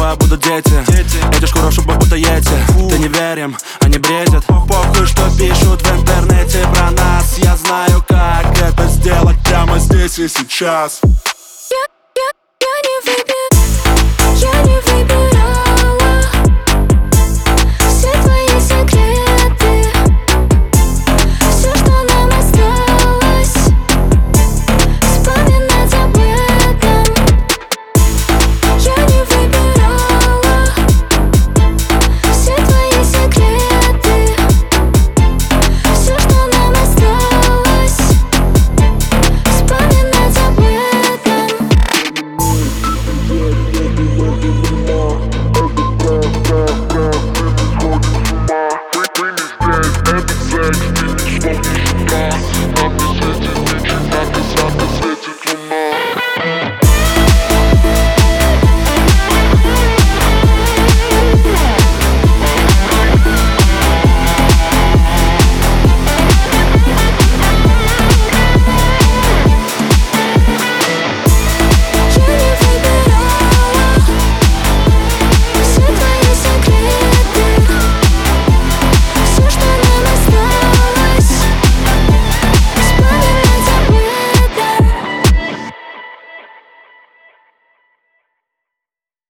скоро будут дети. Эти хорошо будто ети. Ты не верим, они бредят. Похуй, что пишут в интернете про нас. Я знаю, как это сделать прямо здесь и сейчас. Я не выберу,